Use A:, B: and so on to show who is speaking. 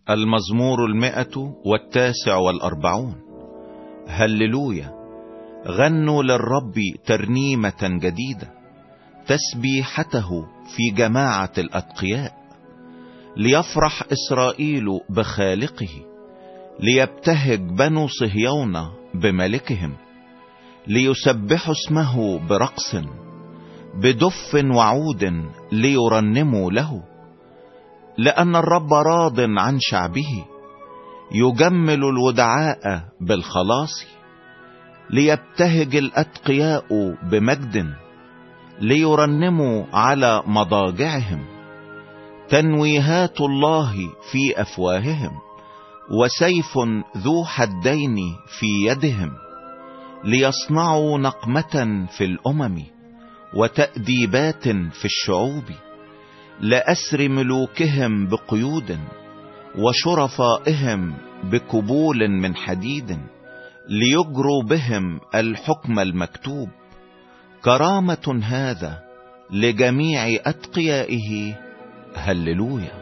A: المزمور 149. هللويا. غنوا للرب ترنيمة جديدة، تسبيحته في جماعة الأتقياء. ليفرح إسرائيل بخالقه، ليبتهج بنو صهيون بملكهم. ليسبحوا اسمه برقص، بدف وعود ليرنموا له. لأن الرب راض عن شعبه، يجمل الودعاء بالخلاص. ليبتهج الأتقياء بمجد، ليرنموا على مضاجعهم. تنويهات الله في أفواههم، وسيف ذو حدين في يدهم. ليصنعوا نقمة في الأمم، وتأديبات في الشعوب. لأسر ملوكهم بقيود، وشرفائهم بكبول من حديد. ليجروا بهم الحكم المكتوب. كرامة هذا لجميع أتقيائه. هللويا.